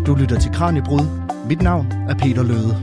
Du lytter til Kraniebrud. Mit navn er Peter Løde.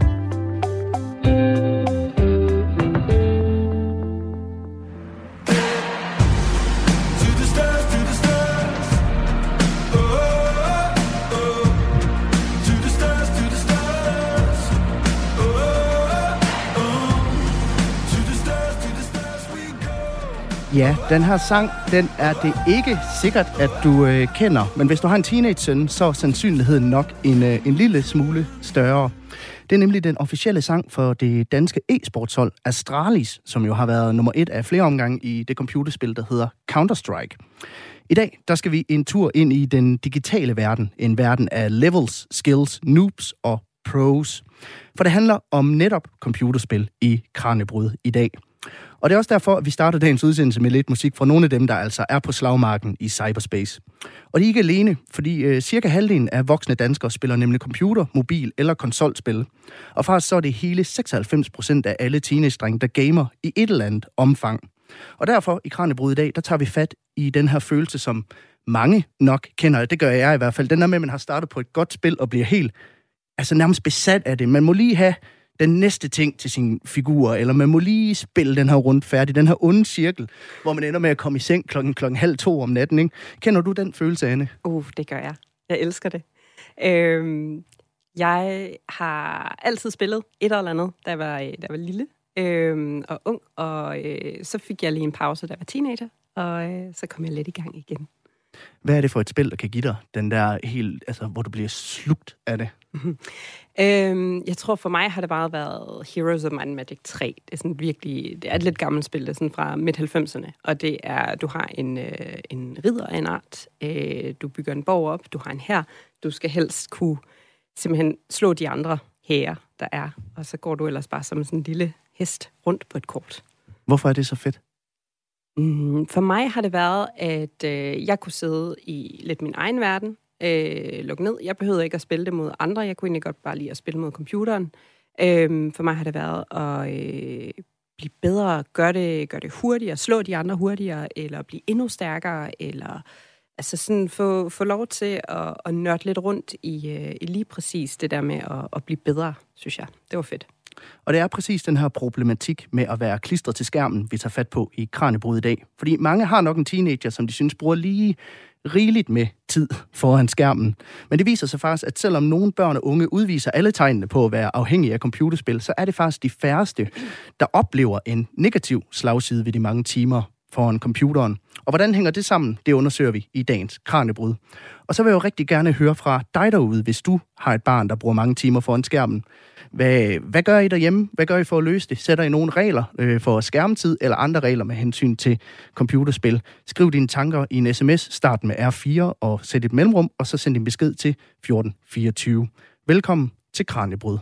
Ja, den her sang, den er det ikke sikkert, at du kender. Men hvis du har en teenage-søn, så er sandsynligheden nok en lille smule større. Det er nemlig den officielle sang for det danske e-sportshold Astralis, som jo har været nummer 1 af flere omgange i det computerspil, der hedder Counter-Strike. I dag, der skal vi en tur ind i den digitale verden. En verden af levels, skills, noobs og pros. For det handler om netop computerspil i Kraniebrud i dag. Og det er også derfor, at vi starter dagens udsendelse med lidt musik fra nogle af dem, der altså er på slagmarken i cyberspace. Og de er ikke alene, fordi cirka halvdelen af voksne danskere spiller nemlig computer, mobil eller konsolspil. Og faktisk så er det hele 96% af alle teenage-drenge, der gamer i et eller andet omfang. Og derfor i Kraniebrud i dag, der tager vi fat i den her følelse, som mange nok kender. Det gør jeg i hvert fald. Den der med, at man har startet på et godt spil og bliver helt, altså nærmest besat af det. Man må lige have den næste ting til sin figur, eller man må lige spille den her rundt færdig, den her onde cirkel, hvor man ender med at komme i seng klokken 1:30 om natten, ikke? Kender du den følelse, Anne? Det gør jeg. Jeg elsker det. Jeg har altid spillet et eller andet, da jeg var lille og ung, og så fik jeg lige en pause, da jeg var teenager, og så kom jeg lidt i gang igen. Hvad er det for et spil, der kan give dig den der helt, altså hvor du bliver slugt af det? Jeg tror for mig har det bare været Heroes of Might and Magic 3. Det er sådan virkelig, det er et lidt gammelt spil, det er sådan fra midt-90'erne, og det er, du har en ridder af en art, du bygger en borg op, du har en hær, du skal helst kunne simpelthen slå de andre hære, der er, og så går du ellers bare som sådan en lille hest rundt på et kort. Hvorfor er det så fedt? For mig har det været, at jeg kunne sidde i lidt min egen verden, lukke ned. Jeg behøvede ikke at spille det mod andre. Jeg kunne egentlig godt bare lide at spille mod computeren. For mig har det været at blive bedre, gøre det hurtigere, slå de andre hurtigere, eller blive endnu stærkere, eller altså sådan få lov til at nørde lidt rundt i lige præcis det der med at blive bedre, synes jeg. Det var fedt. Og det er præcis den her problematik med at være klistret til skærmen, vi tager fat på i Kraniebrud i dag. Fordi mange har nok en teenager, som de synes bruger lige rigeligt med tid foran skærmen. Men det viser sig faktisk, at selvom nogle børn og unge udviser alle tegnene på at være afhængige af computerspil, så er det faktisk de færreste, der oplever en negativ slagside ved de mange timer foran computeren. Og hvordan hænger det sammen, det undersøger vi i dagens Kraniebrud. Og så vil jeg jo rigtig gerne høre fra dig derude, hvis du har et barn, der bruger mange timer foran skærmen. Hvad gør I derhjemme? Hvad gør I for at løse det? Sætter I nogle regler for skærmtid eller andre regler med hensyn til computerspil? Skriv dine tanker i en sms, start med R4 og sæt et mellemrum, og så send din besked til 1424. Velkommen til Kraniebrud.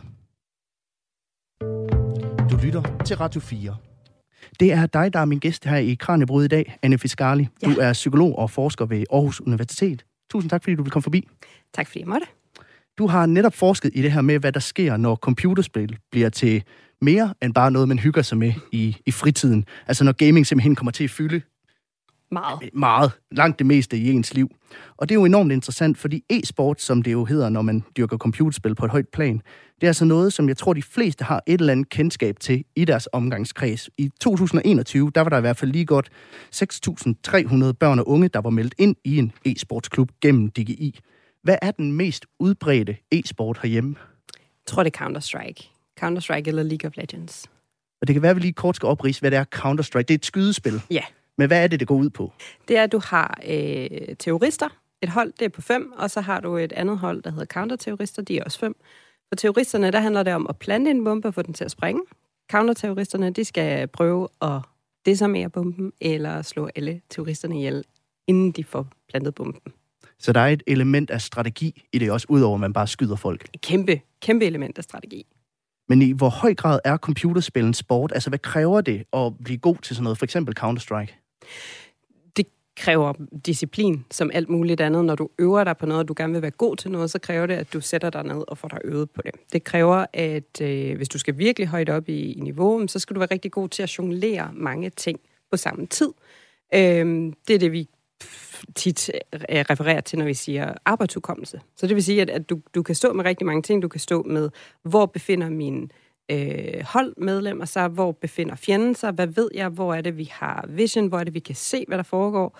Du lytter til Radio 4. Det er dig, der er min gæst her i Kraniebrud i dag, Anne Fiscali. Ja. Du er psykolog og forsker ved Aarhus Universitet. Tusind tak, fordi du vil komme forbi. Tak, fordi jeg måtte. Du har netop forsket i det her med, hvad der sker, når computerspil bliver til mere end bare noget, man hygger sig med i fritiden. Altså når gaming simpelthen kommer til at fylde meget, langt det meste i ens liv. Og det er jo enormt interessant, fordi e-sport, som det jo hedder, når man dyrker computerspil på et højt plan, det er altså noget, som jeg tror, de fleste har et eller andet kendskab til i deres omgangskreds. I 2021, der var der i hvert fald lige godt 6.300 børn og unge, der var meldt ind i en e-sportsklub gennem DGI. Hvad er den mest udbredte e-sport herhjemme? Jeg tror, det er Counter-Strike. Counter-Strike eller League of Legends. Og det kan være, at vi lige kort skal opridse, hvad det er Counter-Strike. Det er et skydespil. Ja. Men hvad er det går ud på? Det er, at du har terrorister. Et hold, det er på 5, og så har du et andet hold, der hedder counterterrorister. De er også 5. For terroristerne, der handler det om at plante en bombe og få den til at springe. Counterterroristerne, de skal prøve at desarmere bomben, eller slå alle terroristerne ihjel, inden de får plantet bomben. Så der er et element af strategi i det også, udover at man bare skyder folk? Et kæmpe element af strategi. Men i hvor høj grad er computerspil en sport? Altså, hvad kræver det at blive god til sådan noget? For eksempel Counter-Strike? Det kræver disciplin, som alt muligt andet. Når du øver dig på noget, og du gerne vil være god til noget, så kræver det, at du sætter dig ned og får dig øvet på det. Det kræver, at hvis du skal virkelig højt op i niveau, så skal du være rigtig god til at jonglere mange ting på samme tid. Det er det, vi tit refererer til, når vi siger arbejdsudkommelse. Så det vil sige, at du kan stå med rigtig mange ting. Du kan stå med, hvor befinder mine holdmedlemmer sig, hvor befinder fjenden sig, hvad ved jeg, hvor er det, vi har vision, hvor er det, vi kan se, hvad der foregår,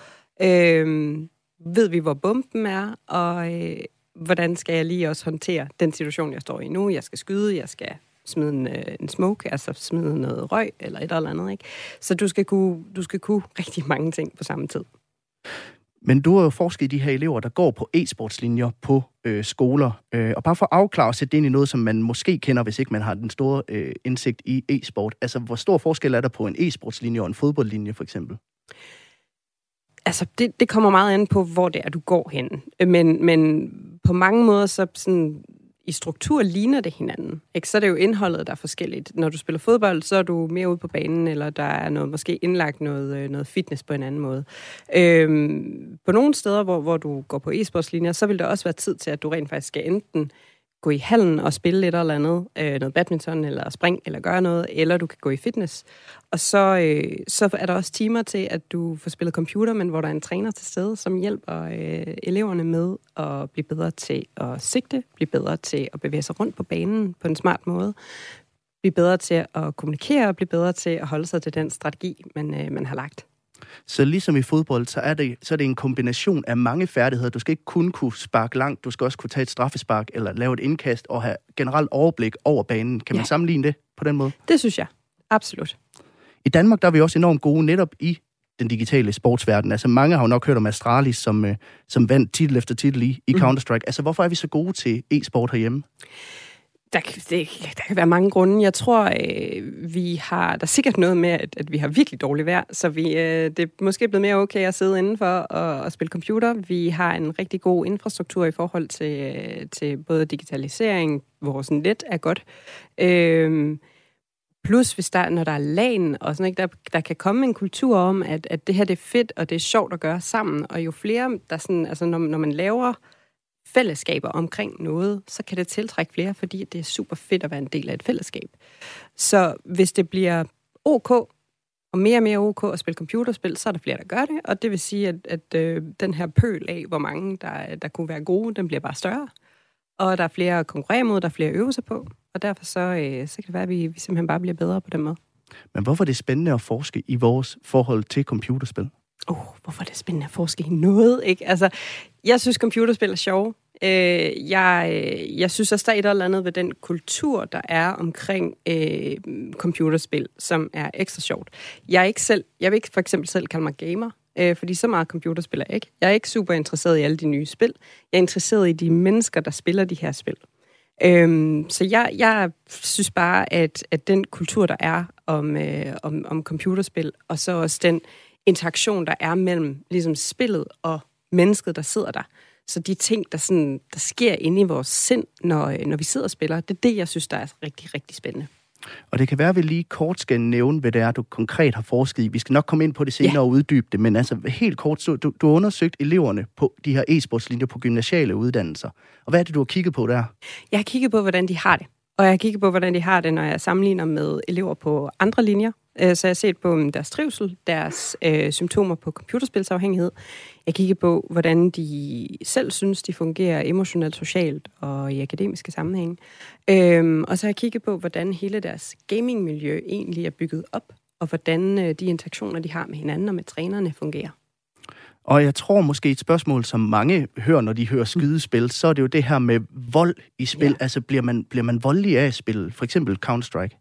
ved vi, hvor bomben er, og hvordan skal jeg lige også håndtere den situation, jeg står i nu. Jeg skal skyde, jeg skal smide en smoke, altså smide noget røg, eller et eller andet, ikke? Så du skal kunne rigtig mange ting på samme tid. Men du har jo forsket i de her elever, der går på e-sportslinjer på skoler. Og bare for at afklare og sætte det ind i noget, som man måske kender, hvis ikke man har den store indsigt i e-sport. Altså, hvor stor forskel er der på en e-sportslinje og en fodboldlinje, for eksempel? Altså, det kommer meget an på, hvor det er, du går hen. Men på mange måder, så sådan, i struktur ligner det hinanden. Ikke? Så er det jo indholdet, der er forskelligt. Når du spiller fodbold, så er du mere ude på banen, eller der er noget, måske indlagt noget fitness på en anden måde. På nogle steder, hvor du går på e-sportslinjer, så vil der også være tid til, at du rent faktisk skal enten gå i hallen og spille lidt eller andet, noget badminton, eller spring, eller gøre noget, eller du kan gå i fitness. Og så er der også timer til, at du får spillet computer, men hvor der er en træner til stede, som hjælper eleverne med at blive bedre til at sigte, blive bedre til at bevæge sig rundt på banen på en smart måde, blive bedre til at kommunikere, og blive bedre til at holde sig til den strategi, man har lagt. Så ligesom i fodbold, så er det en kombination af mange færdigheder. Du skal ikke kun kunne sparke langt, du skal også kunne tage et straffespark eller lave et indkast og have generelt overblik over banen. Kan man sammenligne det på den måde? Det synes jeg. Absolut. I Danmark der er vi også enormt gode netop i den digitale sportsverden. Altså mange har jo nok hørt om Astralis, som vandt titel efter titel i Counter-Strike. Altså hvorfor er vi så gode til e-sport herhjemme? Der kan være mange grunde. Jeg tror, der er sikkert noget med, at vi har virkelig dårligt vejr, så det er måske blevet mere okay at sidde indenfor og spille computer. Vi har en rigtig god infrastruktur i forhold til både digitalisering, vores net er godt. Plus, når der er LAN og sådan, ikke, der kan komme en kultur om, at det her det er fedt, og det er sjovt at gøre sammen. Og jo flere, der sådan, altså når man laver fællesskaber omkring noget, så kan det tiltrække flere, fordi det er super fedt at være en del af et fællesskab. Så hvis det bliver OK, og mere OK at spille computerspil, så er der flere, der gør det, og det vil sige, at den her pøl af, hvor mange der kunne være gode, den bliver bare større, og der er flere at konkurrere mod, der er flere at øve sig på, og derfor så kan det være, at vi simpelthen bare bliver bedre på den måde. Men hvorfor er det spændende at forske i vores forhold til computerspil? Hvorfor er det spændende at forske i noget, ikke? Altså, jeg synes, computerspil er sjove. Jeg synes også, der er et eller andet ved den kultur, der er omkring computerspil, som er ekstra sjovt. Jeg vil ikke for eksempel selv kalde mig gamer, fordi så meget computerspil er jeg ikke. Jeg er ikke super interesseret i alle de nye spil. Jeg er interesseret i de mennesker, der spiller de her spil. Så jeg synes bare, at den kultur, der er om computerspil, og så også den interaktion, der er mellem ligesom spillet og mennesket, der sidder der. Så de ting, der sker inde i vores sind, når vi sidder og spiller, det er det, jeg synes, der er rigtig, rigtig spændende. Og det kan være, at vi lige kort skal nævne, hvad det er, du konkret har forsket i. Vi skal nok komme ind på det senere og uddybe det, men altså helt kort, så du har undersøgt eleverne på de her e-sportslinjer på gymnasiale uddannelser. Og hvad er det, du har kigget på der? Jeg har kigget på, hvordan de har det. Og jeg har kigget på, hvordan de har det, når jeg sammenligner med elever på andre linjer. Så jeg har set på deres trivsel, deres symptomer på computerspilsafhængighed. Jeg kigger på, hvordan de selv synes, de fungerer emotionelt, socialt og i akademiske sammenhænge. Og så har jeg kigget på, hvordan hele deres gamingmiljø egentlig er bygget op, og hvordan de interaktioner, de har med hinanden og med trænerne, fungerer. Og jeg tror måske et spørgsmål, som mange hører, når de hører skydespil, så er det jo det her med vold i spil. Ja. Altså bliver man voldelig af at spille, for eksempel Counter-Strike?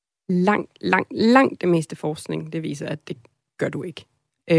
Langt det meste forskning, det viser, at det gør du ikke.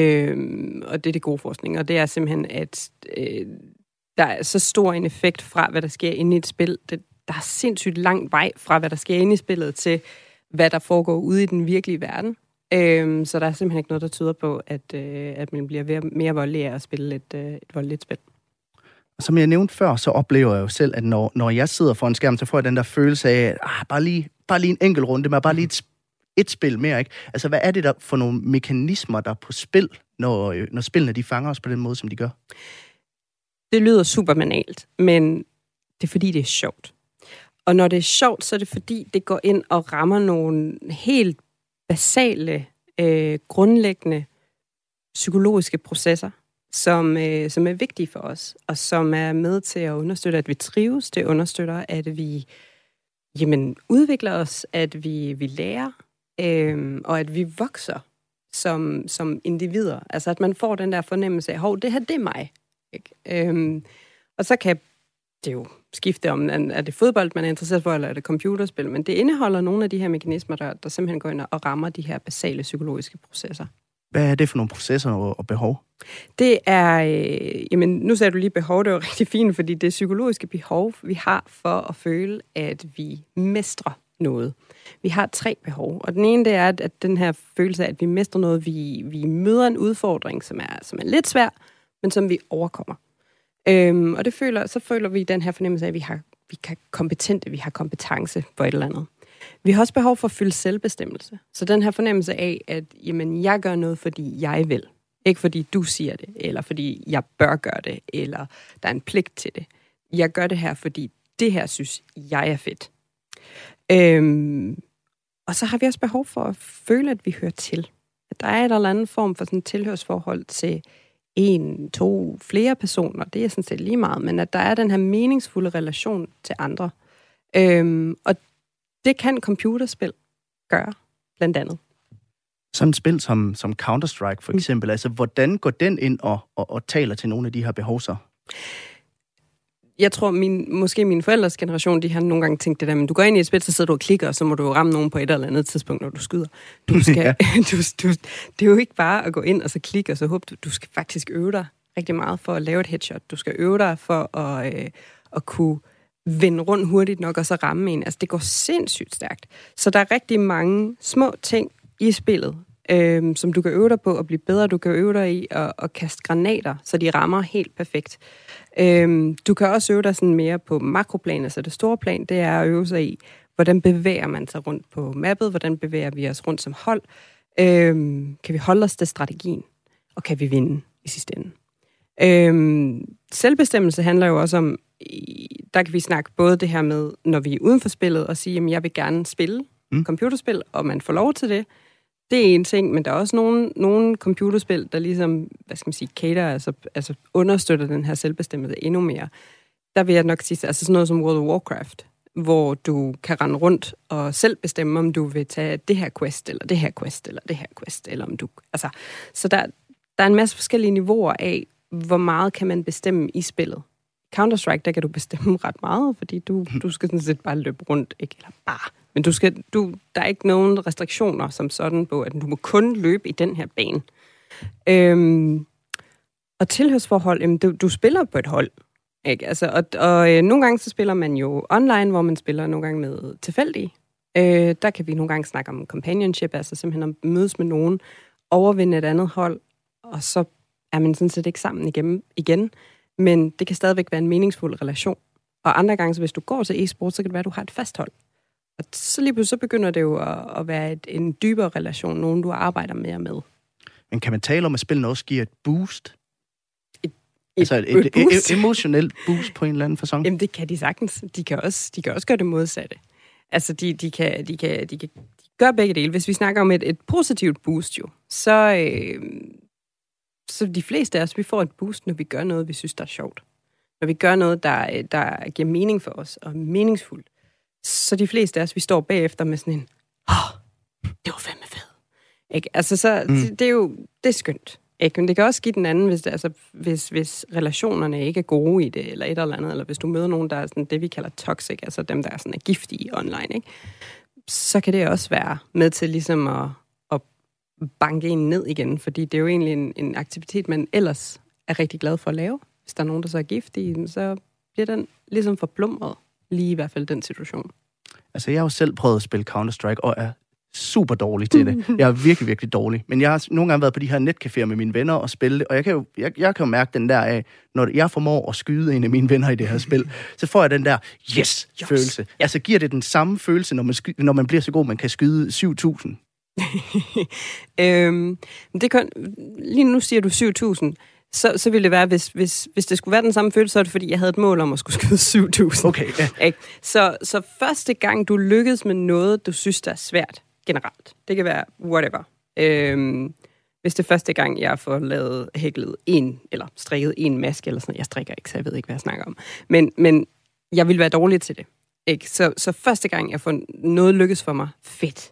Og det er det gode forskning, og det er simpelthen, at der er så stor en effekt fra, hvad der sker inde i et spil. Der er sindssygt lang vej fra, hvad der sker inde i spillet, til hvad der foregår ude i den virkelige verden. Så der er simpelthen ikke noget, der tyder på, at man bliver mere voldelig af at spille et voldeligt spil. Som jeg nævnte før, så oplever jeg jo selv, at når jeg sidder foran skærmen, så får jeg den der følelse af, at bare lige en enkelt runde, men bare lige et spil mere, ikke? Altså, hvad er det der for nogle mekanismer, der er på spil, når spillene de fanger os på den måde, som de gør? Det lyder super banalt, men det er fordi, det er sjovt. Og når det er sjovt, så er det fordi, det går ind og rammer nogle helt basale, grundlæggende psykologiske processer, som er vigtige for os, og som er med til at understøtte, at vi trives. Det understøtter, at vi udvikler os, at vi lærer, og at vi vokser som individer. Altså, at man får den der fornemmelse af, det her, det er mig. Ikke? Og så kan det jo skifte om, er det fodbold, man er interesseret for, eller er det computerspil, men det indeholder nogle af de her mekanismer, der simpelthen går ind og rammer de her basale psykologiske processer. Hvad er det for nogle processer og behov? Det er, nu sagde du lige behov, det var rigtig fint, fordi det psykologiske behov, vi har for at føle, at vi mestrer noget. Vi har 3 behov, og den ene, det er, at den her følelse af, at vi mestrer noget, vi møder en udfordring, som er lidt svær, men som vi overkommer. Og så føler vi den her fornemmelse af, at vi er kompetente, vi har kompetence på et eller andet. Vi har også behov for at føle selvbestemmelse. Så den her fornemmelse af, at jeg gør noget, fordi jeg vil. Ikke fordi du siger det, eller fordi jeg bør gøre det, eller der er en pligt til det. Jeg gør det her, fordi det her synes jeg er fedt. Og så har vi også behov for at føle, at vi hører til. At der er et eller andet form for sådan et tilhørsforhold til 1, 2, flere personer. Det er sådan set lige meget, men at der er den her meningsfulde relation til andre. Og det kan computerspil gøre, blandt andet. Sådan et spil som Counter-Strike for eksempel, altså hvordan går den ind og taler til nogle af de her behov så? Jeg tror, måske min forældres generation, de har nogle gange tænkt det der, men du går ind i et spil, så sidder du og klikker, og så må du ramme nogen på et eller andet tidspunkt, når du skyder. Du skal, ja. Det er jo ikke bare at gå ind og så klikke, og så håbe, du skal faktisk øve dig rigtig meget for at lave et headshot. Du skal øve dig for at kunne vende rundt hurtigt nok, og så ramme en. Altså, det går sindssygt stærkt. Så der er rigtig mange små ting i spillet, som du kan øve dig på at blive bedre. Du kan øve dig i at kaste granater, så de rammer helt perfekt. Du kan også øve dig sådan mere på makroplan, altså det store plan, det er at øve sig i, hvordan bevæger man sig rundt på mappet, hvordan bevæger vi os rundt som hold, kan vi holde os til strategien, og kan vi vinde i sidste ende. Selvbestemmelse handler jo også om, der kan vi snakke både det her med, når vi er uden for spillet, og sige, at jeg vil gerne spille computerspil, og man får lov til det. Det er en ting, men der er også nogle computerspil, der ligesom, cater, altså understøtter den her selvbestemmelse endnu mere. Der vil jeg nok sige, altså sådan noget som World of Warcraft, hvor du kan rende rundt og selv bestemme, om du vil tage det her quest, eller det her quest, eller det her quest, eller om du... Altså, så der er en masse forskellige niveauer af, hvor meget kan man bestemme i spillet. Counter-Strike, der kan du bestemme ret meget, fordi du skal sådan set bare løbe rundt, ikke? Eller bare... Men der er ikke nogen restriktioner som sådan på, at du må kun løbe i den her bane. Og tilhørsforhold, du spiller på et hold. Ikke? Altså, og nogle gange så spiller man jo online, hvor man spiller nogle gange med tilfældige. Der kan vi nogle gange snakke om companionship, altså simpelthen at mødes med nogen, overvinde et andet hold, og så er man sådan set ikke sammen igen. Men det kan stadigvæk være en meningsfuld relation. Og andre gange, så hvis du går til e-sport, så kan det være, at du har et fast hold. Og så lige pludselig så begynder det jo at være en dybere relation, nogen du arbejder mere med. Men kan man tale om, at spillene også giver et boost? Et boost? Emotionelt boost på en eller anden facon? Jamen det kan de sagtens. De kan også gøre det modsatte. Altså de kan gøre begge dele. Hvis vi snakker om et positivt boost jo, så de fleste af os, vi får et boost, når vi gør noget, vi synes, der er sjovt. Når vi gør noget, der giver mening for os og meningsfuldt. Så de fleste af os, vi står bagefter med sådan en, det var fandme fedt. Ikke? Altså, det er skønt. Ikke? Men det kan også give den anden, hvis relationerne ikke er gode i det, eller et eller andet, eller hvis du møder nogen, der er sådan det, vi kalder toxic, altså dem, der er sådan giftige online, ikke? Så kan det også være med til ligesom at banke en ned igen, fordi det er jo egentlig en aktivitet, man ellers er rigtig glad for at lave. Hvis der er nogen, der så er giftige, så bliver den ligesom forblomret. Lige i hvert fald den situation. Altså, jeg har jo selv prøvet at spille Counter-Strike, og er super dårlig til det. Jeg er virkelig, virkelig dårlig. Men jeg har nogle gange været på de her netcaféer med mine venner og spille det, og jeg kan jo mærke den der af, når jeg formår at skyde en af mine venner i det her spil, så får jeg den der yes-følelse. Ja. Altså, giver det den samme følelse, når man bliver så god, man kan skyde 7.000? Lige nu siger du 7.000. Så ville det være, hvis det skulle være den samme følelse, så er det fordi, jeg havde et mål om at skulle skyde 7.000. Okay, ja. Så første gang, du lykkedes med noget, du synes, der er svært generelt, det kan være whatever. Hvis det er første gang, jeg får lavet hæklet eller strikket en maske eller sådan noget. Jeg strikker ikke, så jeg ved ikke, hvad jeg snakker om. Men jeg vil være dårlig til det. Ikke? Så første gang, jeg får noget lykkes for mig, fedt.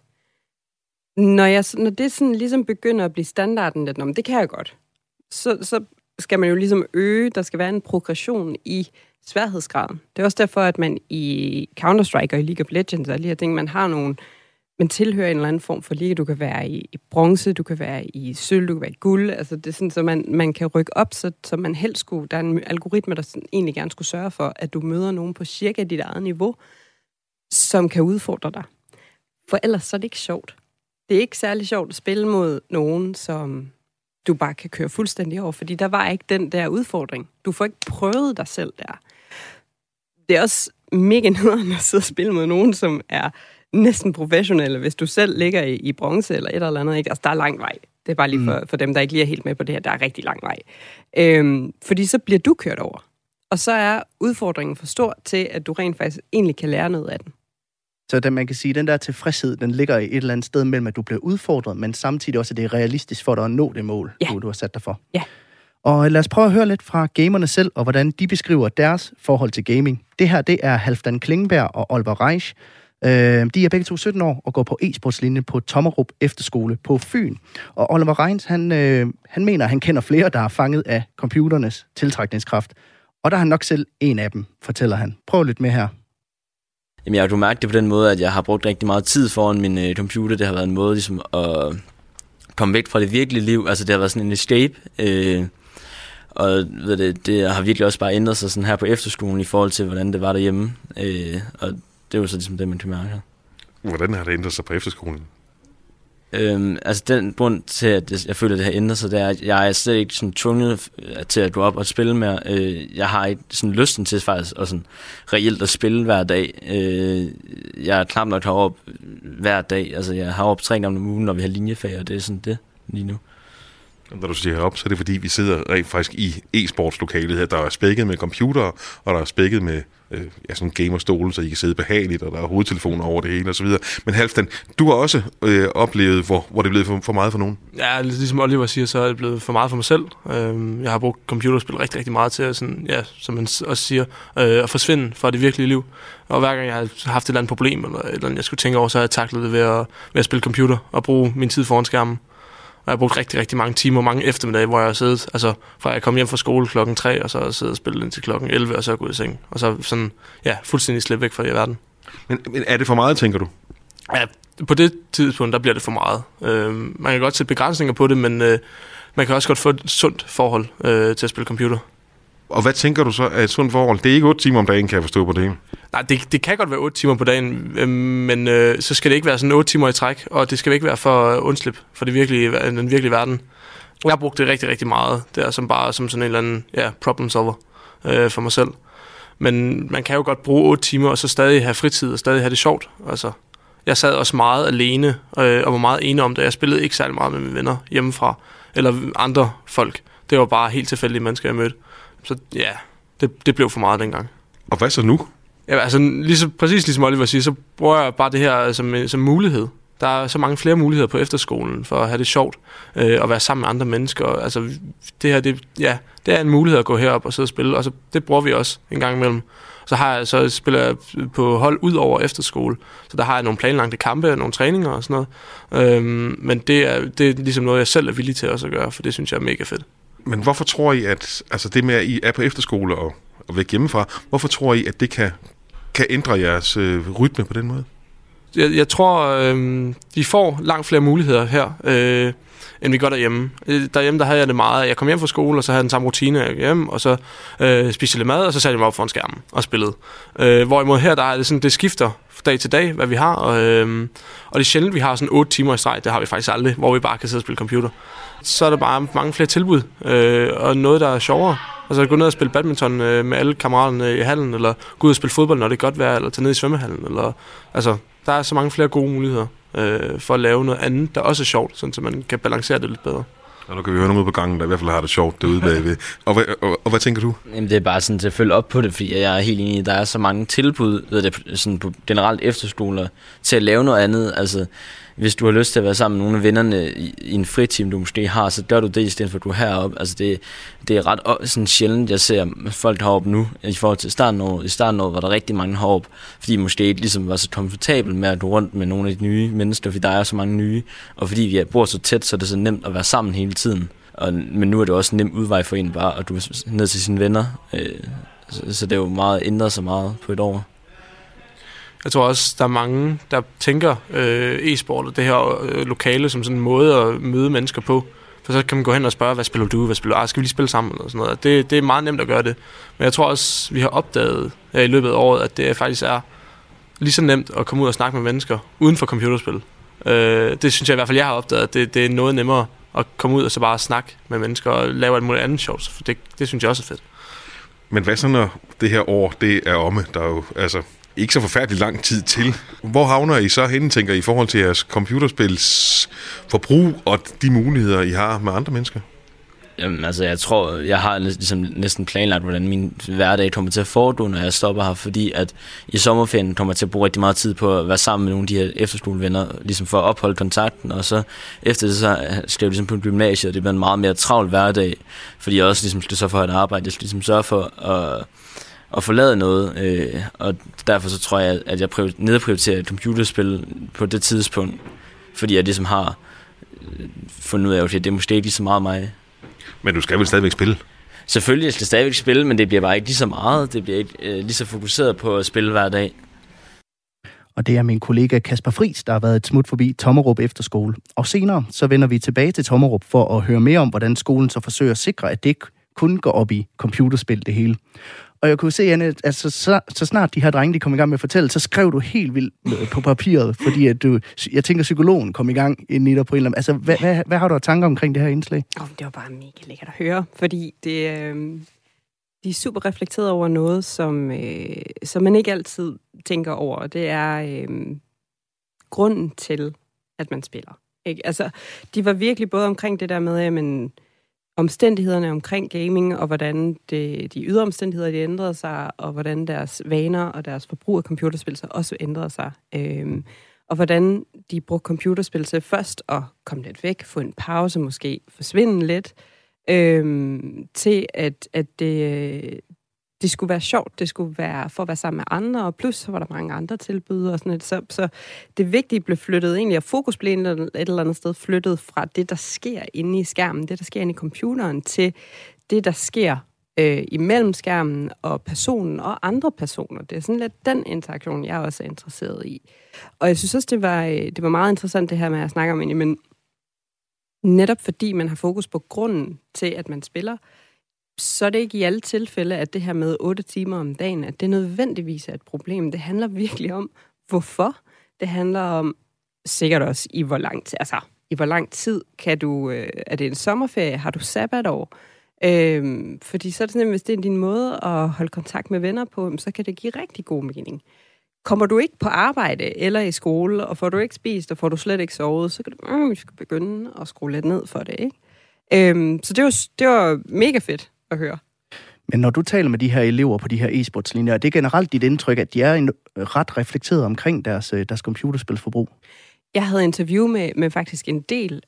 Når det sådan ligesom begynder at blive standarden, at det kan jeg godt, så skal man jo ligesom der skal være en progression i sværhedsgraden. Det er også derfor, at man i Counter-Strike og i League of Legends og alle de her ting, man tilhører en eller anden form for liga. Du kan være i bronze, du kan være i sølv, du kan være i guld. Altså det er sådan, så man kan rykke op, så man helst skulle. Der er en algoritme, der egentlig gerne skulle sørge for, at du møder nogen på cirka dit eget niveau, som kan udfordre dig. For ellers så er det ikke sjovt. Det er ikke særlig sjovt at spille mod nogen, som du bare kan køre fuldstændig over, fordi der var ikke den der udfordring. Du får ikke prøvet dig selv der. Det er også mega nederen at sidde og spille mod nogen, som er næsten professionelle, hvis du selv ligger i bronze eller et eller andet. Ikke? Altså, der er lang vej. Det er bare lige for dem, der ikke lige er helt med på det her. Der er rigtig lang vej. Fordi så bliver du kørt over. Og så er udfordringen for stor til, at du rent faktisk egentlig kan lære noget af den. Så man kan sige, at den der tilfredshed, den ligger i et eller andet sted mellem, at du bliver udfordret, men samtidig også, at det er realistisk for dig at nå det mål, du har sat dig for. Ja. Og lad os prøve at høre lidt fra gamerne selv, og hvordan de beskriver deres forhold til gaming. Det her, det er Halfdan Klingberg og Oliver Reich. De er begge to 17 år og går på e-sportslinjen på Tommerup Efterskole på Fyn. Og Oliver Reich, han mener, at han kender flere, der er fanget af computernes tiltrækningskraft. Og der er han nok selv en af dem, fortæller han. Prøv lidt med her. Jamen, jeg har jo mærket det på den måde, at jeg har brugt rigtig meget tid foran min computer. Det har været en måde ligesom at komme væk fra det virkelige liv. Altså, det har været sådan en escape. Og det har virkelig også bare ændret sig sådan her på efterskolen i forhold til, hvordan det var derhjemme. Og det er jo så ligesom det, man kan mærke. Hvordan har det ændret sig på efterskolen? Altså den grund til, at jeg føler, at det har ændret sig, det er, at jeg er slet ikke sådan tvunget til at gå op og spille mere. Jeg har ikke sådan lysten til faktisk at sådan reelt at spille hver dag. Jeg er knap nok heroppe hver dag. Altså jeg har heroppe 3 gange om ugen, når vi har linjefag, og det er sådan det lige nu. Når du siger heroppe, så er det fordi, vi sidder rent faktisk i e-sportslokalet her. Der er spækket med computere, og der er spækket med sådan gamerstole, så I kan sidde behageligt, og der er hovedtelefoner over det hele osv. Men Halfdan, du har også oplevet, hvor det er blevet for meget for nogen. Ja, ligesom Oliver siger, så er det blevet for meget for mig selv. Jeg har brugt computerspil rigtig, rigtig meget til, sådan, ja, som man også siger, at forsvinde fra det virkelige liv. Og hver gang jeg har haft et eller andet problem, eller jeg skulle tænke over, så har jeg taklet det ved at spille computer og bruge min tid foran skærmen. Og jeg har brugt rigtig, rigtig mange timer, mange eftermiddage, hvor jeg har siddet, altså fra jeg kom hjem fra skole 3:00, og så har jeg siddet og spillet indtil 11:00, og så er jeg gået i seng. Og så sådan, ja, fuldstændig slippe væk fra det i verden. Men er det for meget, tænker du? Ja, på det tidspunkt, der bliver det for meget. Man kan godt sætte begrænsninger på det, men man kan også godt få et sundt forhold til at spille computer. Og hvad tænker du så er et sundt forhold? Det er ikke 8 timer om dagen, kan jeg forstå på det. Nej, det kan godt være 8 timer på dagen, men så skal det ikke være sådan 8 timer i træk, og det skal ikke være for undslip for den virkelige verden. Jeg har brugt det rigtig, rigtig meget. Det er som sådan en eller anden problem solver for mig selv. Men man kan jo godt bruge 8 timer, og så stadig have fritid, og stadig have det sjovt. Altså, jeg sad også meget alene, og var meget ene om det. Jeg spillede ikke særlig meget med mine venner hjemmefra, eller andre folk. Det var bare helt tilfældige mennesker, jeg mødte. Så ja, det blev for meget dengang. Og hvad så nu? Ja, altså præcis ligesom Oliver siger, så bruger jeg bare det her som mulighed. Der er så mange flere muligheder på efterskolen for at have det sjovt og være sammen med andre mennesker. Altså det her, det er en mulighed at gå herop og sidde og spille, og så det bruger vi også en gang imellem. Så spiller jeg på hold ud over efterskole, så der har jeg nogle planlagte kampe og nogle træninger og sådan noget. Men det er ligesom noget, jeg selv er villig til også at gøre, for det synes jeg er mega fedt. Men hvorfor tror I, at altså det med, at I er på efterskole og væk hjemmefra, hvorfor tror I, at det kan ændre jeres rytme på den måde? Jeg tror, de får langt flere muligheder her, end vi gør derhjemme. Derhjemme, der havde jeg det meget. Jeg kom hjem fra skole, og så havde jeg den samme rutine, jeg hjem, og så spiste jeg lidt mad, og så satte jeg mig op foran skærmen og spillede. Hvorimod her, der er det sådan, det skifter dag til dag, hvad vi har, og det er sjældent, vi har sådan 8 timer i streg, det har vi faktisk aldrig, hvor vi bare kan sidde og spille computer. Så er der bare mange flere tilbud, og noget, der er sjovere. Altså gå ned og spille badminton med alle kammeraterne i hallen, eller gå ud og spille fodbold, når det er godt vejr, eller tage ned i svømmehallen. Eller, altså, der er så mange flere gode muligheder for at lave noget andet, der også er sjovt, sådan, så man kan balancere det lidt bedre. Og nu kan vi høre nogen ude på gangen, der i hvert fald har det sjovt derude bagved. Og hvad tænker du? Jamen, det er bare sådan til at følge op på det, fordi jeg er helt enig i, at der er så mange tilbud sådan på generelt efterskoler til at lave noget andet. Altså, hvis du har lyst til at være sammen med nogle af vennerne i en fritime, du måske har, så gør du det i stedet for, at du er heroppe. Altså det er ret sådan sjældent, jeg ser folk heroppe nu, i forhold til starten af året. I starten af året var der rigtig mange heroppe, fordi måske ikke ligesom var så komfortabel med at gå rundt med nogle af de nye mennesker, fordi der er så mange nye, og fordi vi bor så tæt, så er det så nemt at være sammen hele tiden. Men nu er det også en nem udvej for en bare, at du er ned til sine venner. Så det er jo meget ændret sig meget på et år. Jeg tror også, der er mange, der tænker e-sport og det her lokale som sådan en måde at møde mennesker på. For så kan man gå hen og spørge, hvad spiller du? Hvad spiller du? Skal vi lige spille sammen? Eller sådan noget. Det er meget nemt at gøre det. Men jeg tror også, vi har opdaget i løbet af året, at det faktisk er lige så nemt at komme ud og snakke med mennesker uden for computerspil. Det synes jeg i hvert fald, jeg har opdaget, at det er noget nemmere at komme ud og så bare snakke med mennesker og lave et muligt andet sjovt. For det synes jeg også er fedt. Men hvad så, når det her år, det er omme? Der er jo ikke så forfærdelig lang tid til. Hvor havner I så henne, tænker I, i forhold til jeres computerspils forbrug og de muligheder, I har med andre mennesker? Jamen, altså, jeg tror, jeg har ligesom næsten planlagt, hvordan min hverdag kommer til at foregå, når jeg stopper her, fordi at i sommerferien kommer jeg til at bruge rigtig meget tid på at være sammen med nogle af de her efterskolevenner, ligesom for at opholde kontakten, og så efter det, så skal jeg ligesom på gymnasiet, og det bliver en meget mere travl hverdag, fordi jeg også ligesom skal så for et arbejde, jeg skal ligesom sørge for at forlade noget, og derfor så tror jeg, at jeg nedprioriterer computerspil på det tidspunkt, fordi jeg ligesom har fundet ud af, at det er måske ikke lige så meget mig. Men du skal vel stadigvæk spille? Selvfølgelig, jeg skal stadigvæk spille, men det bliver bare ikke lige så meget. Det bliver ikke lige så fokuseret på at spille hver dag. Og det er min kollega Kasper Friis, der har været et smut forbi Tommerup Efterskole. Og senere så vender vi tilbage til Tommerup for at høre mere om, hvordan skolen så forsøger at sikre, at det ikke kun går op i computerspil det hele. Og jeg kunne se, Anne, altså så snart de her drenge, de kom i gang med at fortælle, så skrev du helt vildt på papiret, fordi at jeg tænker, psykologen kom i gang inden i dig på en eller anden. Altså, hvad har du af tanker omkring det her indslag? Det var bare mega lækkert at høre, fordi de er super reflekteret over noget, som man ikke altid tænker over. Det er grunden til, at man spiller. Ikke? Altså, de var virkelig både omkring det der med, at omstændighederne omkring gaming, og hvordan de ydre omstændigheder de ændrede sig, og hvordan deres vaner og deres forbrug af computerspil så også ændrede sig. Og hvordan de brugte computerspil til først at komme lidt væk, få en pause, måske forsvinde lidt, til at det skulle være sjovt, det skulle være for at være sammen med andre, og plus så var der mange andre tilbud og sådan noget. Så det vigtige blev flyttet egentlig, og fokus blev et eller andet sted flyttet fra det, der sker inde i skærmen, det, der sker inde i computeren, til det, der sker imellem skærmen og personen og andre personer. Det er sådan lidt den interaktion, jeg også er interesseret i. Og jeg synes også, det var meget interessant det her med at snakke om egentlig, men netop fordi man har fokus på grunden til, at man spiller, så er det ikke i alle tilfælde, at det her med 8 timer om dagen, at det nødvendigvis er et problem. Det handler virkelig om, hvorfor. Det handler om sikkert også, i hvor lang tid kan du... Er det en sommerferie? Har du sabbatår? Fordi så er det sådan, hvis det er din måde at holde kontakt med venner på, så kan det give rigtig god mening. Kommer du ikke på arbejde eller i skole, og får du ikke spist, og får du slet ikke sovet, så kan du begynde at skrue lidt ned for det, ikke? Så det var mega fedt at høre. Men når du taler med de her elever på de her e-sportslinjer, er det generelt dit indtryk, at de er ret reflekteret omkring deres computerspilsforbrug? Jeg havde interview med faktisk en del,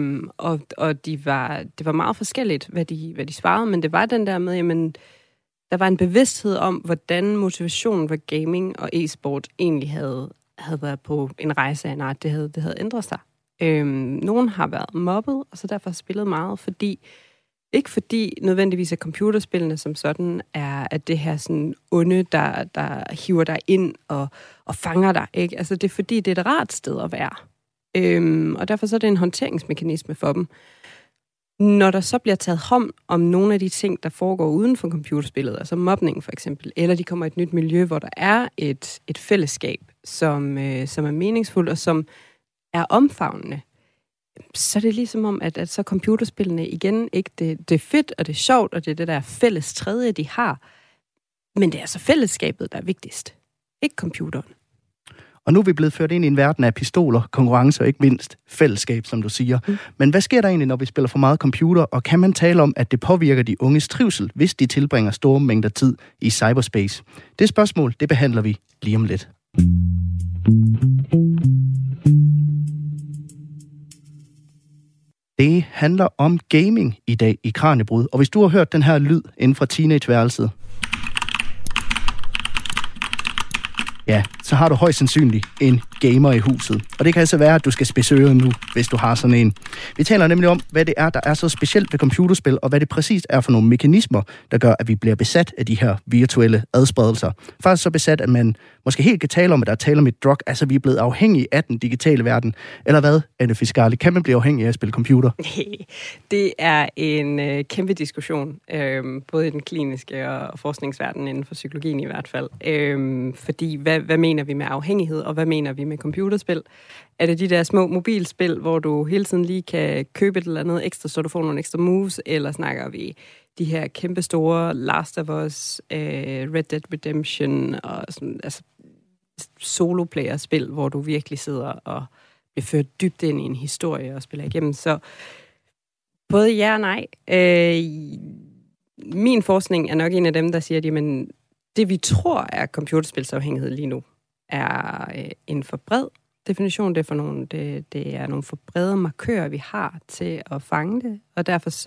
og det var meget forskelligt, hvad de svarede, men det var den der med, jamen, der var en bevidsthed om, hvordan motivationen for gaming og e-sport egentlig havde været på en rejse af en art, det havde ændret sig. Nogen har været mobbet, og så derfor spillet meget, ikke fordi nødvendigvis at computerspillene som sådan er det her sådan onde, der hiver dig ind og fanger dig, ikke? Altså det er fordi, det er et rart sted at være. Og derfor så er det en håndteringsmekanisme for dem. Når der så bliver taget hånd om nogle af de ting, der foregår uden for computerspillet, altså mobning for eksempel, eller de kommer i et nyt miljø, hvor der er et fællesskab, som er meningsfuldt og som er omfavnende, så er det ligesom om, at så computerspillene igen ikke det er fedt, og det er sjovt, og det er det der fælles tredje, de har. Men det er altså fællesskabet, der er vigtigst. Ikke computeren. Og nu er vi blevet ført ind i en verden af pistoler, konkurrence og ikke mindst fællesskab, som du siger. Men hvad sker der egentlig, når vi spiller for meget computer, og kan man tale om, at det påvirker de unges trivsel, hvis de tilbringer store mængder tid i cyberspace? Det spørgsmål, det behandler vi lige om lidt. Det handler om gaming i dag i Kraniebrud. Og hvis du har hørt den her lyd inden for teenageværelset, ja, så har du højst sandsynligt en gamer i huset. Og det kan altså være, at du skal spidse øret nu, hvis du har sådan en. Vi taler nemlig om, hvad det er, der er så specielt ved computerspil, og hvad det præcis er for nogle mekanismer, der gør, at vi bliver besat af de her virtuelle adspredelser. Faktisk så besat, at man måske helt kan tale om, at der er tale om et drug, altså vi er blevet afhængige af den digitale verden. Eller hvad, Anne Fiscali? Kan man blive afhængig af at spille computer? Det er en kæmpe diskussion, både i den kliniske og forskningsverdenen inden for psykologien i hvert fald. Fordi hvad mener vi med afhængighed, og hvad mener vi med computerspil? Er det de der små mobilspil, hvor du hele tiden lige kan købe et eller andet ekstra, så du får nogle ekstra moves, eller snakker vi de her kæmpe store Last of Us, Red Dead Redemption og sådan, altså solo-player-spil, hvor du virkelig sidder og bliver ført dybt ind i en historie og spiller igennem. Så både ja og nej. Min forskning er nok en af dem, der siger, at jamen, det vi tror er computerspilsafhængighed lige nu, er en for bred definition. Det er nogle for brede markører, vi har til at fange det, og derfor så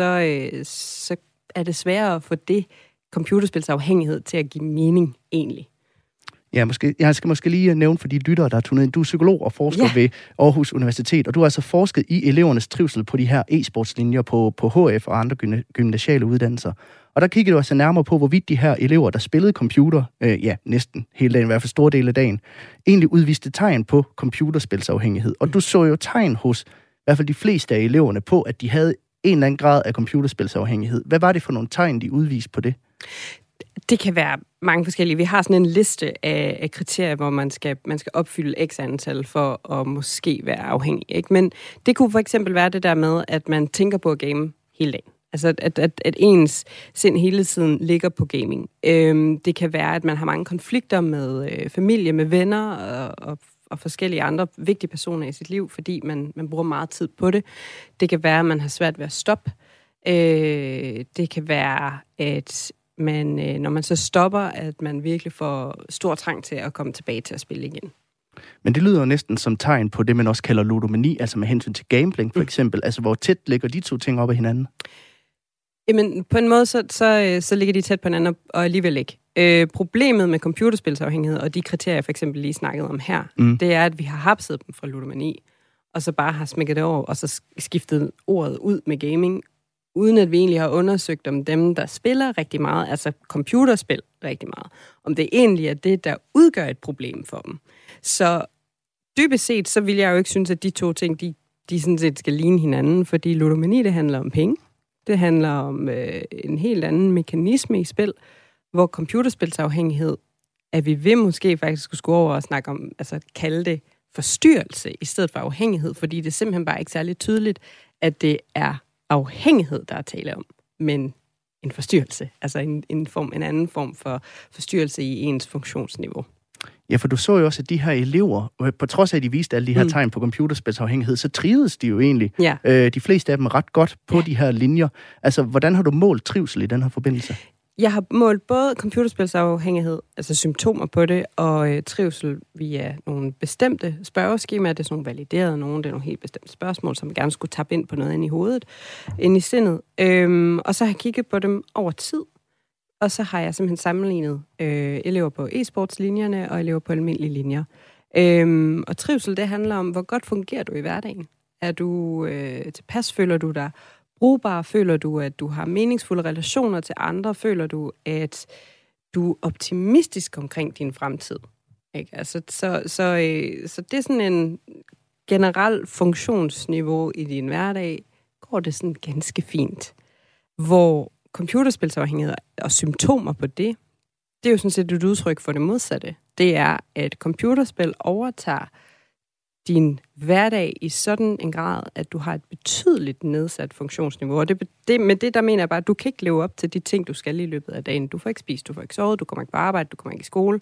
er det sværere at få det computerspilsafhængighed til at give mening egentlig. Ja, jeg skal måske lige nævne for de lyttere, der er tunet ind. Du er psykolog og forsker ved Aarhus Universitet, og du har altså forsket i elevernes trivsel på de her e-sportslinjer på HF og andre gymnasiale uddannelser. Og der kiggede du altså nærmere på, hvorvidt de her elever, der spillede computer, næsten hele dagen, i hvert fald store del af dagen, egentlig udviste tegn på computerspilsafhængighed. Og du så jo tegn hos i hvert fald de fleste af eleverne på, at de havde en eller anden grad af computerspilsafhængighed. Hvad var det for nogle tegn, de udviste på det? Det kan være mange forskellige. Vi har sådan en liste af kriterier, hvor man skal opfylde x antal for at måske være afhængig. Ikke? Men det kunne for eksempel være det der med, at man tænker på at game hele dagen. Altså at ens sind hele tiden ligger på gaming. Det kan være, at man har mange konflikter med familie, med venner og forskellige andre vigtige personer i sit liv, fordi man bruger meget tid på det. Det kan være, at man har svært ved at stoppe. Det kan være, at man, når man så stopper, at man virkelig får stor trang til at komme tilbage til at spille igen. Men det lyder jo næsten som tegn på det, man også kalder ludomani, altså med hensyn til gambling for eksempel. Altså, hvor tæt ligger de to ting op ad hinanden? Jamen, på en måde, så ligger de tæt på hinanden, og alligevel ikke. Problemet med computerspilsafhængighed, og de kriterier, jeg for eksempel lige snakkede om her, det er, at vi har hapset dem fra ludomani, og så bare har smækket det over, og så skiftet ordet ud med gaming, uden at vi egentlig har undersøgt om dem, der spiller rigtig meget, altså computerspil rigtig meget, om det egentlig er det, der udgør et problem for dem. Så dybest set, så vil jeg jo ikke synes, at de to ting, de sådan set skal ligne hinanden, fordi ludomani, det handler om penge. Det handler om en helt anden mekanisme i spil, hvor computerspilsafhængighed, at vi vil måske faktisk skulle gå over og snakke om, altså kalde det forstyrrelse i stedet for afhængighed, fordi det er simpelthen bare ikke særlig tydeligt, at det er afhængighed, der er tale om, men en forstyrrelse, altså en anden form for forstyrrelse i ens funktionsniveau. Ja, for du så jo også, at de her elever, på trods af, at de viste alle de her tegn på computerspilsafhængighed, så trivedes de jo egentlig. Ja. De fleste af dem ret godt på de her linjer. Altså, hvordan har du målt trivsel i den her forbindelse? Jeg har målt både computerspilsafhængighed, altså symptomer på det, og trivsel via nogle bestemte spørgeskemaer. Det er sådan nogle validerede nogle, det er nogle helt bestemte spørgsmål, som gerne skulle tappe ind på noget ind i hovedet, ind i sindet. Og så har jeg kigget på dem over tid, og så har jeg simpelthen sammenlignet elever på e-sportslinjerne og elever på almindelige linjer. Og trivsel, det handler om, hvor godt fungerer du i hverdagen? Er du tilpas? Føler du dig brugbar? Føler du, at du har meningsfulde relationer til andre? Føler du, at du er optimistisk omkring din fremtid? Ikke? Altså, så det er sådan en generel funktionsniveau i din hverdag, går det sådan ganske fint. Hvor computerspilsafhængighed og symptomer på det, det er jo sådan set et udtryk for det modsatte. Det er, at computerspil overtager din hverdag i sådan en grad, at du har et betydeligt nedsat funktionsniveau. Og med det, der mener jeg bare, at du kan ikke leve op til de ting, du skal i løbet af dagen. Du får ikke spist, du får ikke sovet, du kommer ikke på arbejde, du kommer ikke i skole.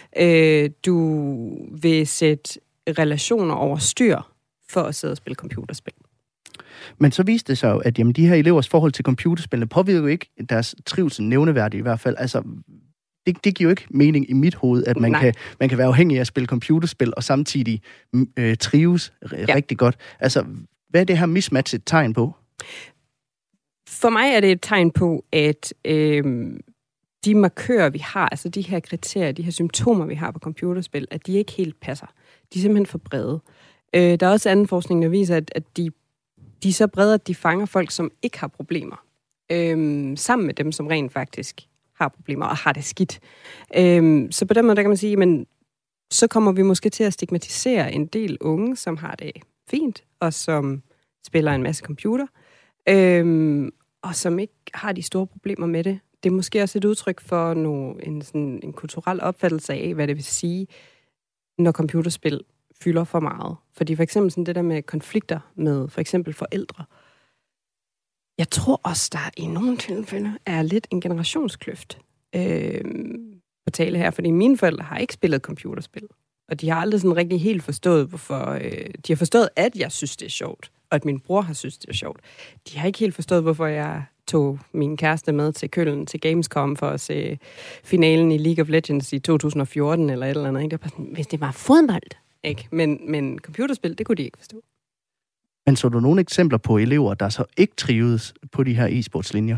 Du vil sætte relationer over styr for at sidde og spille computerspil. Men så viste det sig jo, at de her elevers forhold til computerspillene påvirker jo ikke deres trivsel nævneværdigt i hvert fald. Altså, det giver jo ikke mening i mit hoved, at man kan være afhængig af at spille computerspil og samtidig trives rigtig godt. Altså, hvad er det her mismatch et tegn på? For mig er det et tegn på, at de markører, vi har, altså de her kriterier, de her symptomer, vi har på computerspil, at de ikke helt passer. De er simpelthen for brede. Der er også anden forskning, der viser, at de er så brede, at de fanger folk, som ikke har problemer. Sammen med dem, som rent faktisk har problemer og har det skidt. Så på den måde, der kan man sige, men så kommer vi måske til at stigmatisere en del unge, som har det fint, og som spiller en masse computer, og som ikke har de store problemer med det. Det er måske også et udtryk for en kulturel opfattelse af, hvad det vil sige, når computerspil fylder for meget. Fordi for eksempel sådan det der med konflikter med for eksempel forældre. Jeg tror også, der i nogle tilfælde er lidt en generationskløft på tale her, fordi mine forældre har ikke spillet computerspil. Og de har aldrig sådan rigtig helt forstået, hvorfor... de har forstået, at jeg synes, det er sjovt, og at min bror har synes, det er sjovt. De har ikke helt forstået, hvorfor jeg tog min kæreste med til Køln, til Gamescom, for at se finalen i League of Legends i 2014, eller et eller andet. Ikke? Det var sådan, hvis det var fodbold, ikke? Men computerspil, det kunne de ikke forstå. Men så du nogle eksempler på elever, der så ikke trives på de her e-sportslinjer?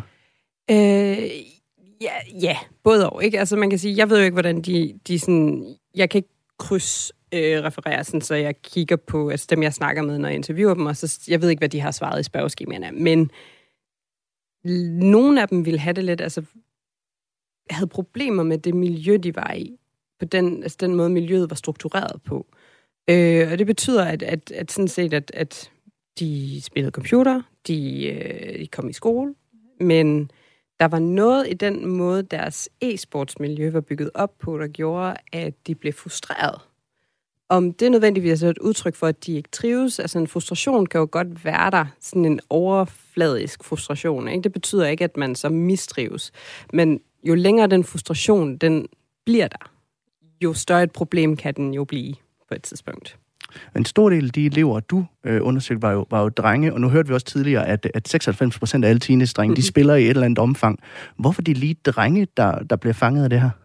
Ja, både og, ikke? Altså man kan sige, jeg ved jo ikke, hvordan de sådan... Jeg kan ikke referere sådan, så jeg kigger på altså dem, jeg snakker med, når jeg interviewer dem, og så jeg ved ikke, hvad de har svaret i spørgeskemaerne. Men nogle af dem ville have det lidt, altså havde problemer med det miljø, de var i, på den måde, miljøet var struktureret på. Og det betyder, at sådan set, at de spillede computer, de kom i skole, men der var noget i den måde, deres e-sportsmiljø var bygget op på, der gjorde, at de blev frustreret. Om det er nødvendigvis et udtryk for, at de ikke trives. Altså en frustration kan jo godt være der, sådan en overfladisk frustration. Ikke? Det betyder ikke, at man så mistrives. Men jo længere den frustration, den bliver der, jo større et problem kan den jo blive på et tidspunkt. En stor del af de elever, du undersøgte, var jo drenge, og nu hørte vi også tidligere, at 96% af alle teenage-drenge, de spiller i et eller andet omfang. Hvorfor de lige drenge, der bliver fanget af det her?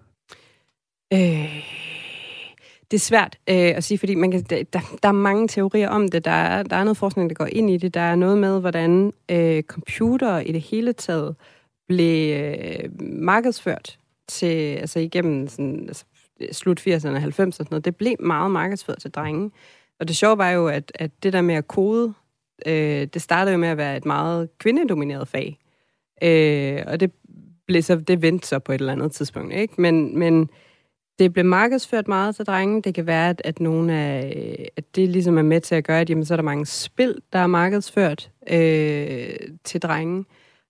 Det er svært at sige, fordi der er mange teorier om det. Der er noget forskning, der går ind i det. Der er noget med, hvordan computer i det hele taget blev markedsført til, altså igennem sådan, altså, slut 80'erne og 90'erne og sådan noget. Det blev meget markedsført til drenge. Og det sjove var jo, at det der med at kode, det startede jo med at være et meget kvindedomineret fag. Og det vendte så på et eller andet tidspunkt, ikke? Men det blev markedsført meget til drenge. Det kan være, at det ligesom er med til at gøre, at jamen, så er der mange spil, der er markedsført til drenge.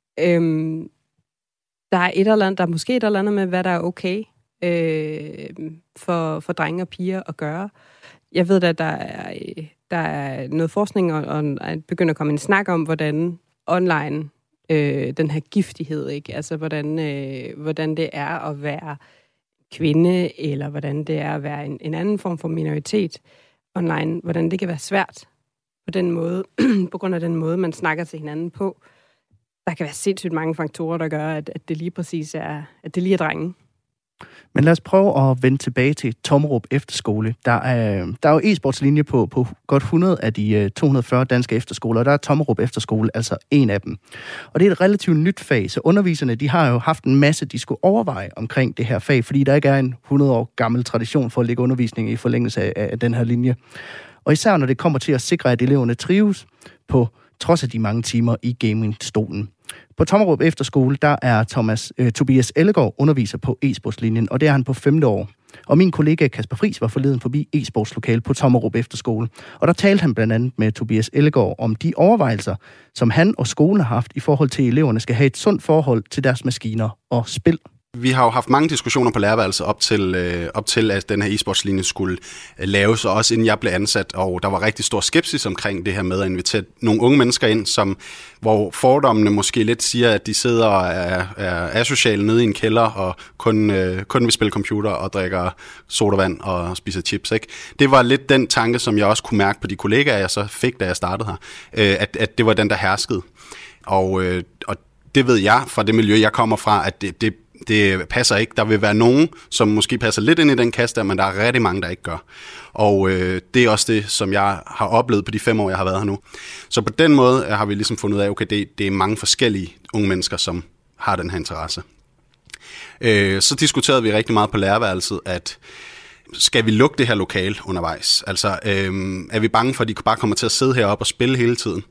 Der er måske et eller andet med, hvad der er okay for drenge og piger at gøre. Jeg ved, at der er noget forskning, og begynder at komme en snak om, hvordan online den her giftighed, ikke? Altså, hvordan det er at være kvinde, eller hvordan det er at være en anden form for minoritet online, hvordan det kan være svært på den måde, på grund af den måde, man snakker til hinanden på. Der kan være sindssygt mange faktorer, der gør, at det lige præcis er, at det lige er drenge. Men lad os prøve at vende tilbage til Tommerup Efterskole. Der er jo e-sportslinje på godt 100 af de 240 danske efterskoler, og der er Tommerup Efterskole altså en af dem. Og det er et relativt nyt fag, så underviserne de har jo haft en masse, de skulle overveje omkring det her fag, fordi der ikke er en 100 år gammel tradition for at lægge undervisning i forlængelse af den her linje. Og især når det kommer til at sikre, at eleverne trives på trods af de mange timer i gamingstolen. På Tommerup Efterskole, der er Tobias Ellegaard underviser på e-sportslinjen, og det er han på 5. år. Og min kollega Kasper Friis var forleden forbi e-sportslokale på Tommerup Efterskole. Og der talte han blandt andet med Tobias Ellegaard om de overvejelser, som han og skolen har haft i forhold til, at eleverne skal have et sundt forhold til deres maskiner og spil. Vi har jo haft mange diskussioner på lærerværelset op til, at den her e-sportslinje skulle laves, og også inden jeg blev ansat, og der var rigtig stor skepsis omkring det her med at invitere nogle unge mennesker ind, hvor fordommene måske lidt siger, at de sidder og er asociale nede i en kælder og kun vil spille computer og drikker sodavand og spiser chips, ikke? Det var lidt den tanke, som jeg også kunne mærke på de kollegaer, jeg så fik, da jeg startede her, at det var den, der herskede. Og det ved jeg fra det miljø, jeg kommer fra, at det det passer ikke. Der vil være nogen, som måske passer lidt ind i den kasse der, men der er rigtig mange, der ikke gør. Og det er også det, som jeg har oplevet på de 5 år, jeg har været her nu. Så på den måde har vi ligesom fundet ud af, okay, det er mange forskellige unge mennesker, som har den her interesse. Så diskuterede vi rigtig meget på lærerværelset, at skal vi lukke det her lokale undervejs? Altså, er vi bange for, at de bare kommer til at sidde heroppe og spille hele tiden?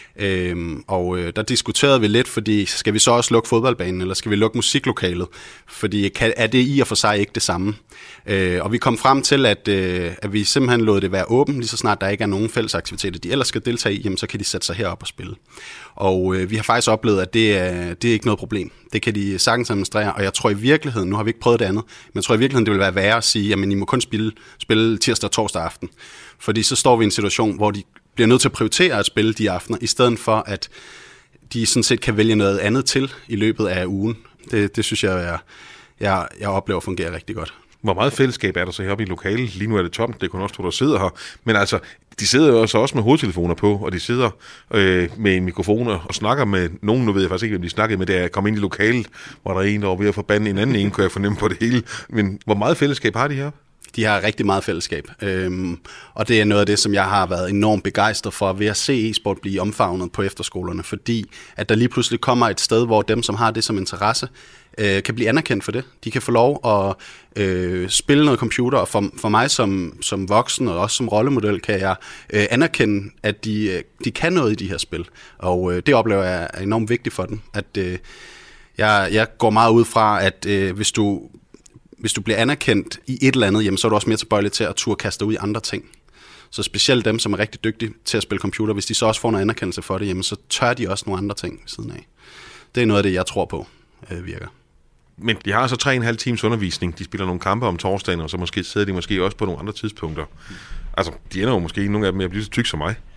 Der diskuterede vi lidt, fordi skal vi så også lukke fodboldbanen, eller skal vi lukke musiklokalet? Fordi er det i og for sig ikke det samme? Og vi kom frem til, at vi simpelthen lod det være åbent, lige så snart der ikke er nogen fælles aktiviteter, de ellers skal deltage i, jamen, så kan de sætte sig herop og spille. Og vi har faktisk oplevet, at det er ikke noget problem. Det kan de sagtens administrere, og jeg tror i virkeligheden, nu har vi ikke prøvet det andet, men jeg tror i virkeligheden, det vil være værre at sige, jamen I må kun spille tirsdag og torsdag aften. Fordi så står vi i en situation, hvor de bliver nødt til at prioritere at spille de aftener, i stedet for at de sådan set kan vælge noget andet til i løbet af ugen. Det synes jeg oplever fungerer rigtig godt. Hvor meget fællesskab er der så heroppe i lokalet? Lige nu er det tomt, det er kun også to, der sidder her. Men altså, de sidder jo også med hovedtelefoner på, og de sidder med mikrofoner og snakker med nogen. Nu ved jeg faktisk ikke, hvem de snakkede med, da jeg kom ind i lokalet, hvor der er en, der var ved at forbande en anden, kunne jeg fornemme på det hele. Men hvor meget fællesskab har de heroppe? De har rigtig meget fællesskab, og det er noget af det, som jeg har været enormt begejstret for ved at se e-sport blive omfavnet på efterskolerne, fordi at der lige pludselig kommer et sted, hvor dem, som har det som interesse, kan blive anerkendt for det. De kan få lov at spille noget computer, og for mig som voksen og også som rollemodel kan jeg anerkende, at de kan noget i de her spil, og det oplever jeg er enormt vigtigt for dem. At jeg går meget ud fra, at hvis du bliver anerkendt i et eller andet, jamen, så er du også mere tilbøjelig til at turde kaste dig ud i andre ting. Så specielt dem, som er rigtig dygtige til at spille computer, hvis de så også får noget anerkendelse for det, jamen, så tør de også nogle andre ting ved siden af. Det er noget af det, jeg tror på virker. Men de har så 3,5 times undervisning. De spiller nogle kampe om torsdagen, og så måske sidder de måske også på nogle andre tidspunkter. Altså, de ender jo måske nogle af dem med at blive så tyk som mig.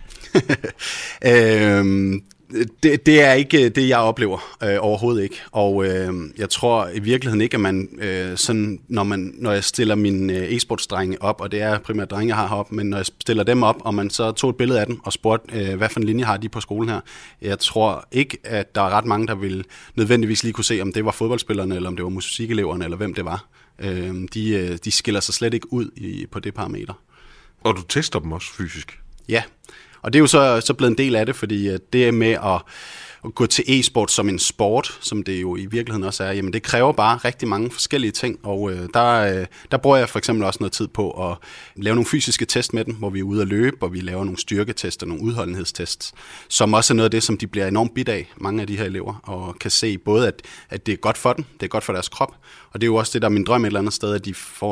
Det er ikke det, jeg oplever overhovedet ikke. Og jeg tror i virkeligheden ikke, at man sådan, når jeg stiller mine e-sportsdrenge op, og det er primært drenge, jeg har heroppe, men når jeg stiller dem op, og man så tog et billede af dem og spurgte, hvad for en linje har de på skolen her, jeg tror ikke, at der er ret mange, der vil nødvendigvis lige kunne se, om det var fodboldspillerne, eller om det var musikeleverne, eller hvem det var. De skiller sig slet ikke ud på det parameter. Og du tester dem også fysisk? Ja. Og det er jo så blevet en del af det, fordi det med at gå til e-sport som en sport, som det jo i virkeligheden også er, jamen det kræver bare rigtig mange forskellige ting, og der bruger jeg for eksempel også noget tid på at lave nogle fysiske test med dem, hvor vi er ude at løbe, og vi laver nogle styrketester, nogle udholdenhedstests, som også er noget af det, som de bliver enormt bidt af, mange af de her elever, og kan se både, at det er godt for dem, det er godt for deres krop, og det er jo også det, der er min drøm et eller andet sted, at de får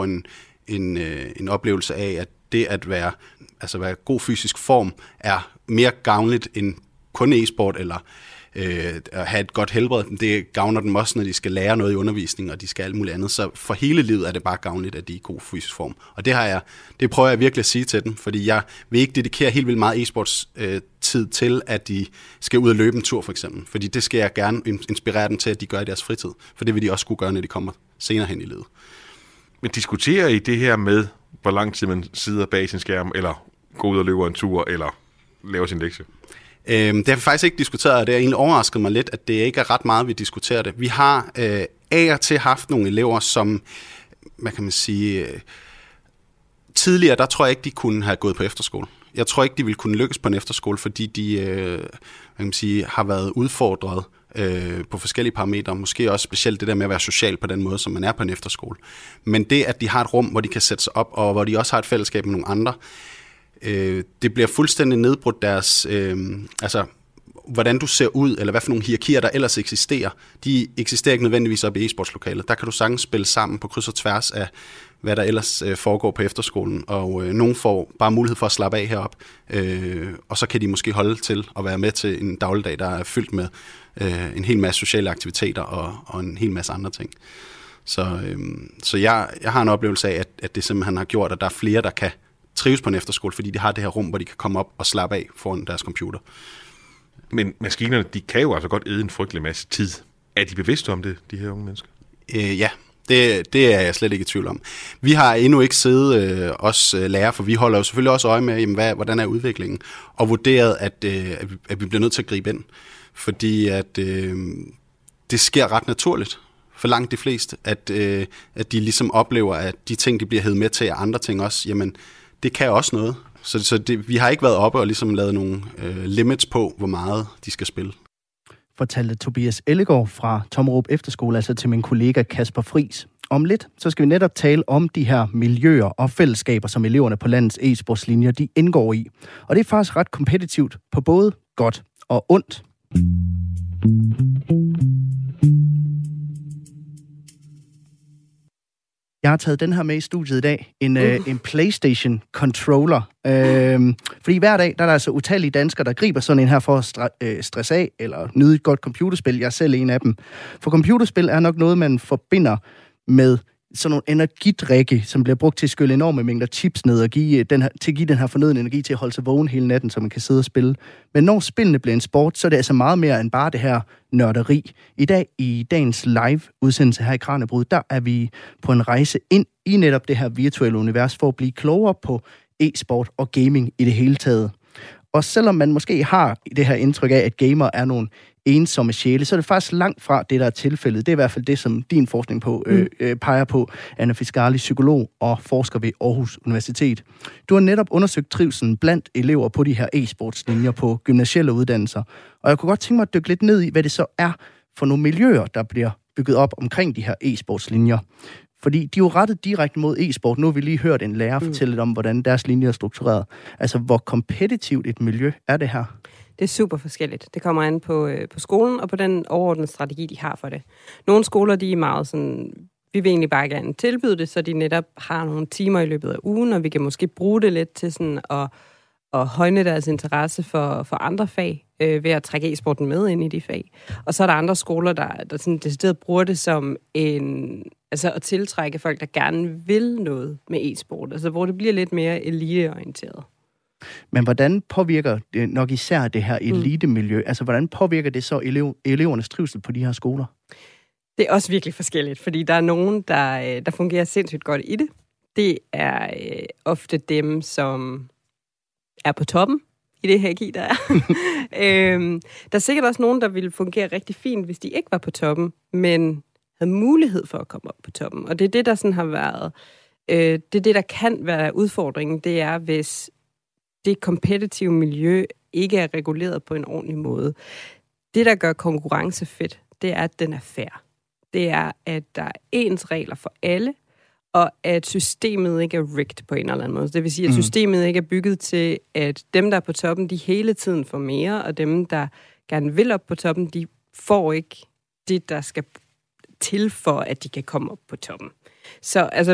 en oplevelse af, at det at være god fysisk form er mere gavnligt end kun e-sport eller at have et godt helbred. Det gavner dem også, når de skal lære noget i undervisning, og de skal alt muligt andet. Så for hele livet er det bare gavnligt, at de er i god fysisk form. Og det prøver jeg virkelig at sige til dem, fordi jeg vil ikke dedikere helt vildt meget e-sports tid til, at de skal ud og løbe en tur for eksempel. Fordi det skal jeg gerne inspirere dem til, at de gør i deres fritid. For det vil de også skulle gøre, når de kommer senere hen i livet. Men diskuterer I det her med, hvor lang tid man sidder bag sin skærm, eller går ud og løber en tur, eller laver sin lektie? Det har vi faktisk ikke diskuteret, og det har egentlig overrasket mig lidt, at det ikke er ret meget, vi diskuterer det. Vi har af og til haft nogle elever, som, hvad kan man sige, tidligere, der tror jeg ikke, de kunne have gået på efterskole. Jeg tror ikke, de ville kunne lykkes på en efterskole, fordi de hvad kan man sige, har været udfordret på forskellige parametre, måske også specielt det der med at være social på den måde, som man er på en efterskole. Men det, at de har et rum, hvor de kan sætte sig op, og hvor de også har et fællesskab med nogle andre, det bliver fuldstændig nedbrudt deres, hvordan du ser ud, eller hvad for nogle hierarkier, der ellers eksisterer. De eksisterer ikke nødvendigvis op i e-sportslokalet. Der kan du sagtens spille sammen på kryds og tværs af, hvad der ellers foregår på efterskolen, og nogen får bare mulighed for at slappe af herop, og så kan de måske holde til at være med til en dagligdag, der er fyldt med en hel masse sociale aktiviteter og en hel masse andre ting. Så jeg har en oplevelse af, at det simpelthen har gjort, at der er flere, der kan trives på en efterskole, fordi de har det her rum, hvor de kan komme op og slappe af foran deres computer. Men maskinerne, de kan jo altså godt æde en frygtelig masse tid. Er de bevidste om det, de her unge mennesker? Ja, det er jeg slet ikke i tvivl om. Vi har endnu ikke siddet os lærer, for vi holder jo selvfølgelig også øje med, jamen, hvordan er udviklingen, og vurderet, at vi bliver nødt til at gribe ind. Fordi at det sker ret naturligt for langt de fleste, at de ligesom oplever, at de ting, de bliver hævet med til, og andre ting også, jamen, det kan også noget. Så vi har ikke været oppe og ligesom lavet nogle limits på, hvor meget de skal spille. Fortalte Tobias Ellegaard fra Tommerup Efterskole, altså til min kollega Kasper Friis. Om lidt, så skal vi netop tale om de her miljøer og fællesskaber, som eleverne på landets e-sportslinjer, de indgår i. Og det er faktisk ret kompetitivt på både godt og ondt. Jeg har taget den her med i studiet i dag. En PlayStation controller. Fordi hver dag, der er der altså utallige danskere, der griber sådan en her for at stresse af, eller nyde et godt computerspil. Jeg er selv en af dem. For computerspil er nok noget, man forbinder med sådan nogle energidrikke, som bliver brugt til at skylle enorme mængder chips ned og give den her fornødne energi til at holde sig vågen hele natten, så man kan sidde og spille. Men når spillene bliver en sport, så er det altså meget mere end bare det her nørderi. I dagens live-udsendelse her i Kraniebrud, der er vi på en rejse ind i netop det her virtuelle univers for at blive klogere på e-sport og gaming i det hele taget. Og selvom man måske har det her indtryk af, at gamer er nogle ensomme sjæle, så er det faktisk langt fra det, der er tilfældet. Det er i hvert fald det, som din forskning peger på. Anna Fiscali, psykolog og forsker ved Aarhus Universitet. Du har netop undersøgt trivselen blandt elever på de her e-sportslinjer på gymnasielle uddannelser. Og jeg kunne godt tænke mig at dykke lidt ned i, hvad det så er for nogle miljøer, der bliver bygget op omkring de her e-sportslinjer. Fordi de er jo rettet direkte mod e-sport. Nu har vi lige hørt en lærer fortælle lidt om, hvordan deres linjer er struktureret. Altså, hvor kompetitivt et miljø er det her? Det er super forskelligt. Det kommer an på skolen og på den overordnede strategi, de har for det. Nogle skoler, de er meget sådan, vi vil egentlig bare gerne tilbyde det, så de netop har nogle timer i løbet af ugen, og vi kan måske bruge det lidt til sådan at højne deres interesse for andre fag, ved at trække e-sporten med ind i de fag. Og så er der andre skoler, der sådan decideret bruger det som altså at tiltrække folk, der gerne vil noget med e-sport, altså hvor det bliver lidt mere eliteorienteret. Men hvordan påvirker det nok især det her elitemiljø? Altså, hvordan påvirker det så elevernes trivsel på de her skoler? Det er også virkelig forskelligt, fordi der er nogen, der fungerer sindssygt godt i det. Det er ofte dem, som er på toppen i det hierarki, der er. Der er sikkert også nogen, der ville fungere rigtig fint, hvis de ikke var på toppen, men havde mulighed for at komme op på toppen. Og det er det, der sådan har været... det er det, der kan være udfordringen. Det er, hvis det kompetitive miljø ikke er reguleret på en ordentlig måde. Det, der gør konkurrence fedt, det er, at den er fair. Det er, at der er ens regler for alle, og at systemet ikke er rigged på en eller anden måde. Det vil sige, at systemet ikke er bygget til, at dem, der er på toppen, de hele tiden får mere, og dem, der gerne vil op på toppen, de får ikke det, der skal til for, at de kan komme op på toppen. Så altså,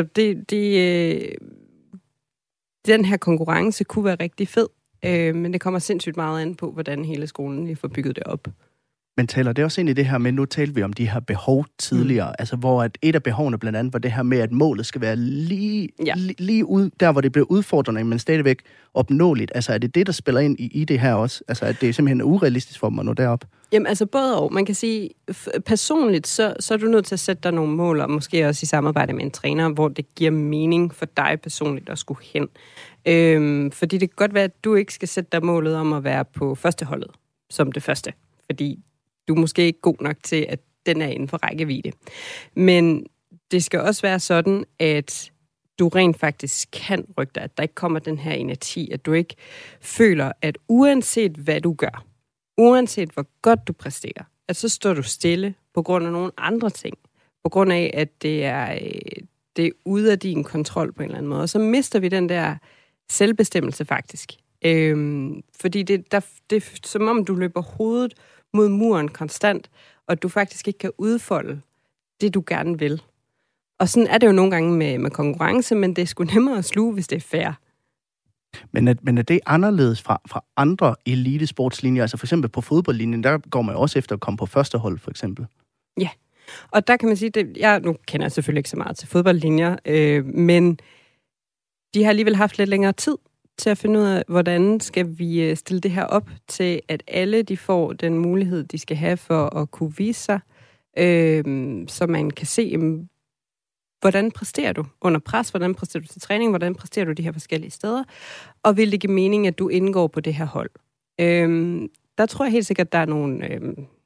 den her konkurrence kunne være rigtig fed, men det kommer sindssygt meget an på, hvordan hele skolen lige får bygget det op. Men taler det også ind i det her med, nu talte vi om de her behov tidligere, altså hvor at et af behovene blandt andet var det her med, at målet skal være lige ud, der hvor det bliver udfordrende, men stadigvæk opnåeligt. Altså er det det, der spiller ind i det her også? Altså at det er simpelthen urealistisk for dem at nå derop? Jamen altså både og. Man kan sige, personligt, så er du nødt til at sætte dig nogle mål, og måske også i samarbejde med en træner, hvor det giver mening for dig personligt at skulle hen. Fordi det kan godt være, at du ikke skal sætte dig målet om at være på førsteholdet som det første. Fordi du er måske ikke god nok til, at den er inden for rækkevidde. Men det skal også være sådan, at du rent faktisk kan rykke dig, at der ikke kommer den her inerti, at du ikke føler, at uanset hvad du gør, uanset hvor godt du præsterer, at så står du stille på grund af nogle andre ting. På grund af, at det er ude af din kontrol på en eller anden måde. Og så mister vi den der selvbestemmelse faktisk. Fordi det er som om, du løber hovedet mod muren konstant, og du faktisk ikke kan udfolde det, du gerne vil. Og sådan er det jo nogle gange med konkurrence, men det er sgu nemmere at sluge, hvis det er fair. Men er det anderledes fra andre elitesportslinjer? Altså for eksempel på fodboldlinjen, der går man også efter at komme på første hold, for eksempel. Ja, og der kan man sige, nu kender jeg selvfølgelig ikke så meget til fodboldlinjer, men de har alligevel haft lidt længere tid til at finde ud af, hvordan skal vi stille det her op til, at alle de får den mulighed, de skal have for at kunne vise sig, så man kan se, hvordan præsterer du under pres, hvordan præsterer du til træning, hvordan præsterer du de her forskellige steder, og vil det give mening, at du indgår på det her hold. Der tror jeg helt sikkert, at der er nogle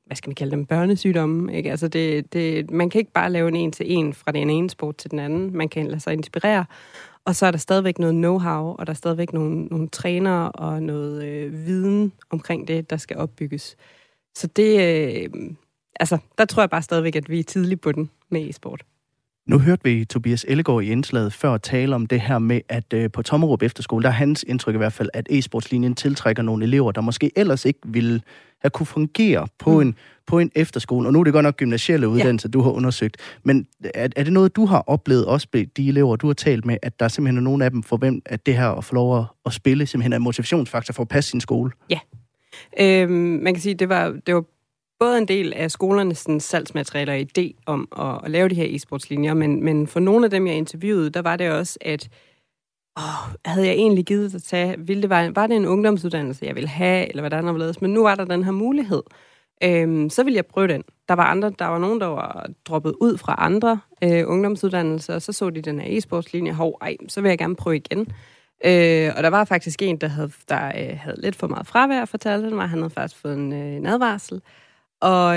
hvad skal man kalde dem, børnesygdomme, ikke? Altså man kan ikke bare lave en en-til-en fra den ene sport til den anden. Man kan lade sig inspirere, og så er der stadigvæk noget know-how, og der er stadigvæk nogle trænere og noget viden omkring det, der skal opbygges. Så der tror jeg bare stadigvæk, at vi er tidligt på den med e-sport. Nu hørte vi Tobias Ellegaard i indslaget før tale om det her med, at på Tommerup Efterskole, der er hans indtryk i hvert fald, at e-sportslinjen tiltrækker nogle elever, der måske ellers ikke ville have kunne fungere på en efterskole. Og nu er det godt nok gymnasielle uddannelser, du har undersøgt. Men er det noget, du har oplevet også med de elever, du har talt med, at der simpelthen er nogle af dem for hvem, at det her at få lov at spille simpelthen er en motivationsfaktor for at passe sin skole? Ja. Man kan sige, det var både en del af skolernes salgsmaterialer og idé om at lave de her e-sportslinjer, men for nogle af dem, jeg interviewede, der var det også, at havde jeg egentlig givet at tage, var det en ungdomsuddannelse, jeg ville have, eller hvordan anderledes, men nu var der den her mulighed. Så ville jeg prøve den. Der var nogen, der var droppet ud fra andre ungdomsuddannelser, og så så de den her e-sportslinje, så vil jeg gerne prøve igen. Og der var faktisk en, der havde lidt for meget fravær, fortalte mig, han havde faktisk fået en advarsel. Og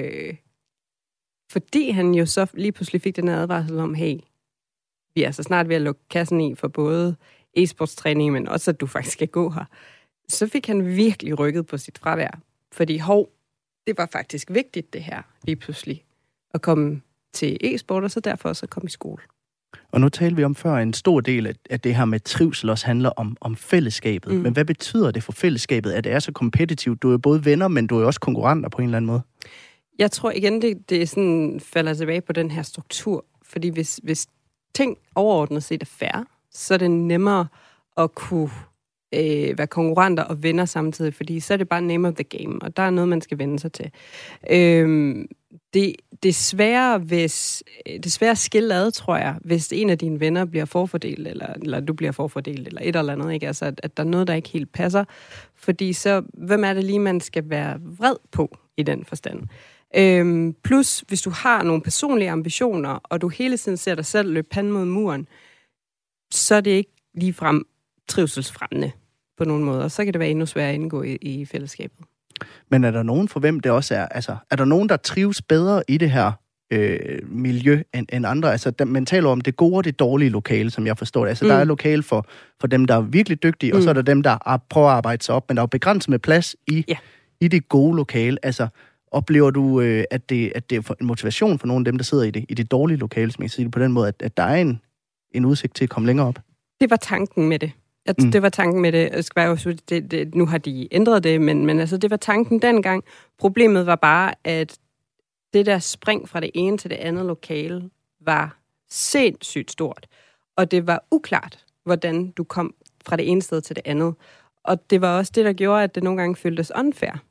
fordi han jo så lige pludselig fik den advarsel om, hey, vi er så snart ved at lukke kassen i for både e-sportstræning, men også at du faktisk skal gå her, så fik han virkelig rykket på sit fravær. Fordi det var faktisk vigtigt det her, lige pludselig, at komme til e-sport, og så derfor også at komme i skole. Og nu talte vi om før, en stor del af det her med trivsel også handler om fællesskabet. Men hvad betyder det for fællesskabet, at det er så kompetitivt? Du er både venner, men du er også konkurrenter på en eller anden måde. Jeg tror igen, det sådan falder tilbage på den her struktur. Fordi hvis ting overordnet set er fair, så er det nemmere at kunne være konkurrenter og venner samtidig, fordi så er det bare name of the game, og der er noget, man skal vende sig til. Det er svære skille ad, tror jeg, hvis en af dine venner bliver forfordelt, eller du bliver forfordelt, eller et eller andet, ikke? Altså, at der er noget, der ikke helt passer. Fordi så, hvem er det lige, man skal være vred på i den forstand? Plus, hvis du har nogle personlige ambitioner, og du hele tiden ser dig selv løbe panden mod muren, så er det ikke ligefrem trivselsfremmende på nogle måder. Så kan det være endnu sværere at indgå i fællesskabet. Men er der nogen for hvem det også er? Altså, er der nogen, der trives bedre i det her miljø end andre? Altså, man taler om det gode og det dårlige lokale, som jeg forstår det. Altså, der er lokale for dem, der er virkelig dygtige, og så er der dem, der prøver at arbejde sig op, men der er jo begrænset med plads i det gode lokale. Altså, oplever du, at det er en motivation for nogle af dem, der sidder i det dårlige lokale, som jeg siger det på den måde, at der er en udsigt til at komme længere op? Det var tanken med det. Det var tanken med det. Nu har de ændret det, men altså, det var tanken dengang. Problemet var bare, at det der spring fra det ene til det andet lokale var sindssygt stort. Og det var uklart, hvordan du kom fra det ene sted til det andet. Og det var også det, der gjorde, at det nogle gange føltes unfair.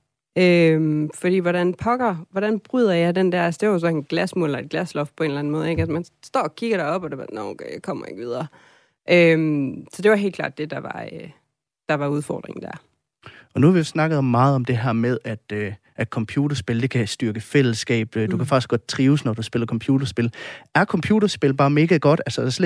Fordi hvordan bryder jeg den der, altså det var jo sådan en glasmur eller et glasloft på en eller anden måde, ikke? Altså man står og kigger derop, og det var, okay, jeg kommer ikke videre. Så det var helt klart det, der var udfordringen der. Og nu har vi jo snakket meget om det her med, at computerspil, det kan styrke fællesskab. Du kan faktisk godt trives, når du spiller computerspil. Er computerspil bare mega godt? Altså, er der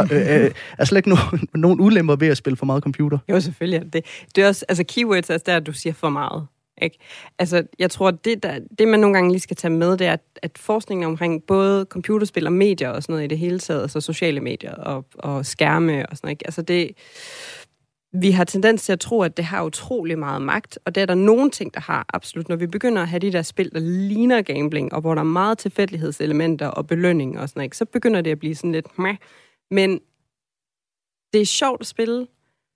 slet ikke nogen ulemper ved at spille for meget computer? Jo, selvfølgelig. Det er også, altså keywords er der, du siger for meget. Ikke? Altså, jeg tror, det man nogle gange lige skal tage med, det er, at forskningen omkring både computerspil og medier og sådan noget i det hele taget, altså sociale medier og skærme og sådan noget, altså vi har tendens til at tro, at det har utrolig meget magt, og det er der nogle ting, der har absolut. Når vi begynder at have de der spil, der ligner gambling, og hvor der er meget tilfældighedselementer og belønning og sådan noget, så begynder det at blive sådan lidt meh. Men det er sjovt at spille.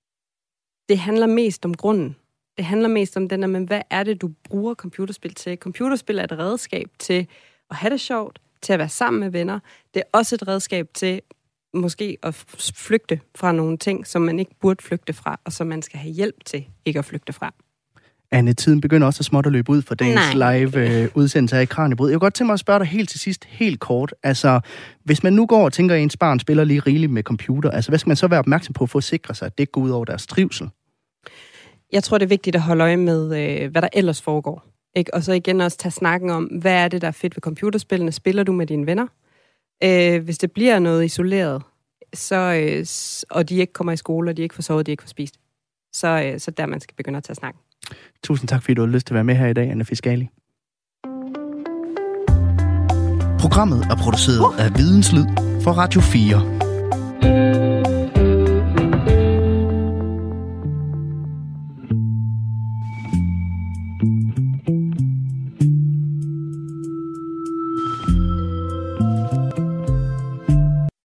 Det handler mest om grunden. Det handler mest om den der, men hvad er det, du bruger computerspil til? Computerspil er et redskab til at have det sjovt, til at være sammen med venner. Det er også et redskab til måske at flygte fra nogle ting, som man ikke burde flygte fra, og som man skal have hjælp til ikke at flygte fra. Anne, tiden begynder også at småt at løbe ud for dagens live udsendelse her i Kraniebrud. Jeg vil godt tænke mig at spørge dig helt til sidst, helt kort. Altså, hvis man nu går og tænker, at ens barn spiller lige rigeligt med computer, altså hvad skal man så være opmærksom på for at sikre sig, at det ikke går ud over deres trivsel? Jeg tror, det er vigtigt at holde øje med, hvad der ellers foregår. Ikke? Og så igen også tage snakken om, hvad er det, der er fedt ved computerspillene? Spiller du med dine venner? Hvis det bliver noget isoleret, og de ikke kommer i skole, og de ikke får sovet, og de ikke får spist, så der man skal begynde at tage snakken. Tusind tak, fordi du har lyst til at være med her i dag, Anna Fiscali. Programmet er produceret af Videnslyd for Radio 4.